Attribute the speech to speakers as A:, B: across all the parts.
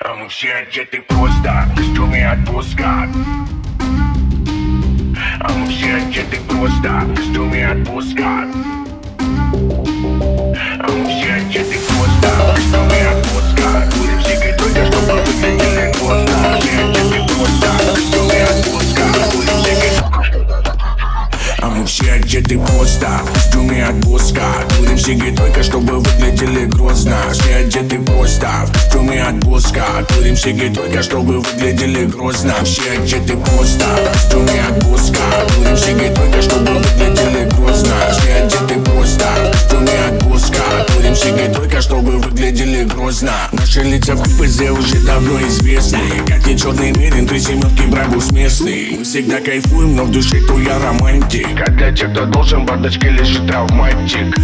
A: А мы все одеты просто в костюме отпуска. А мы все одеты просто в костюме отпуска. А мы все одеты просто в костюме отпуска. Курим сигареты только чтобы выглядели грозно. Все одеты просто в костюме отпуска. Курим сигареты. А мы все одеты просто в костюме отпуска. Курим сигареты только чтобы выглядели грозно. Все одеты просто в костюме отпуска. Курим сигареты только чтобы выглядели грозно. Все одеты просто в костюме отпуска. Курим сигареты только чтобы выглядели грозно. Все одеты просто в костюме отпуска. Курим сигареты только чтобы выглядели грозно. Наши лица в КПЗ уже давно известны. Как и черный мерин, 3 семерки, брабус местный. Мы всегда кайфуем, но в душе то я романтик. Как для тех, кто должен, бардачке лежит травматик.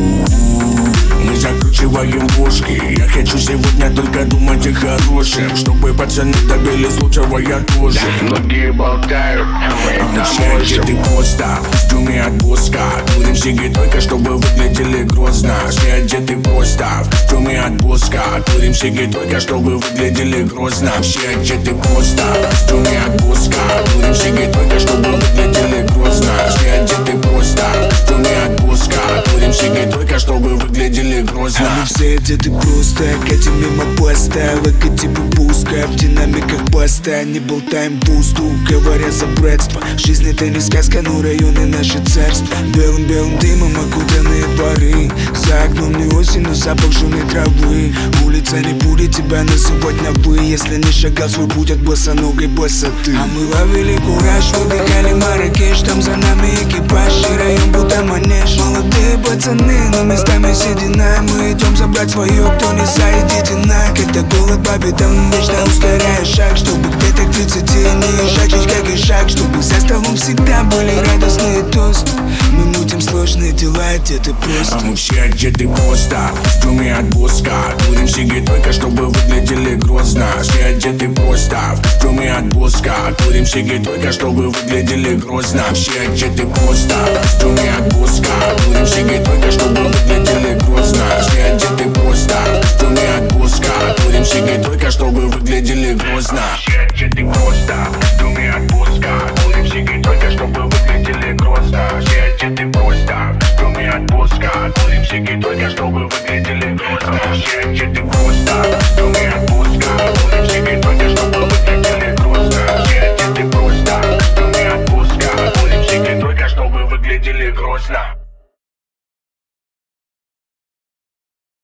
A: Мы закручиваем бошки. Я хочу сегодня только думать о хорошем, чтобы пацаны добили с лучшего я тоже. Многие болтают, а мы все одеты просто в костюме отпуска. Курим сигареты только чтобы выглядели грозно. Все одеты просто в костюме отпуска. Курим сигареты только чтобы выглядели грозно. Все одеты просто в костюме отпуска. Курим сигареты только чтобы выглядели грозно. Все одеты просто в костюме отпуска. Курим сигареты только чтобы выглядели грозно.
B: А мы все одеты просто, катим мимо поста. Логотипы пуска, в динамиках баста. Не болтаем пусту, говоря за братство. Жизнь это не сказка, но районы наши царства. Белым-белым дымом окутанные дворы. За окном не осень, но запах жженой травы. Улица не будет тебя называть на вы, если не шагал свой путь от босоногой босоты. А мы ловили кураж, выбегали Марракеш. Там за нами экипаж, и район будто манеж. Молодые пацаны, но местами седина. Мы идем забрать свое, кто не за, идите на. Когда голод по бедам, вечно ускоряя шаг, чтобы где-то к 30 не шагчить, как и шаг. Чтобы за столом всегда были радостные тосты. Мы мутим сложные дела, одеты просто.
A: А мы все одеты просто в костюме отпуска. Курим сигареты только чтобы выглядели грозно. Все одеты просто в костюме отпуска. Курим сигареты только чтобы выглядели грозно. Все одеты просто в костюме отпуска. Курим сигареты только чтобы выглядели грозно. Все одеты просто в костюме отпуска. Курим сигареты только чтобы выглядели грозно. Все одеты просто в костюме отпуска. Курим сигареты только чтобы выглядели грозно. Все одеты просто в костюме отпуска. Курим сигареты только чтобы выглядели грозно. Все одеты просто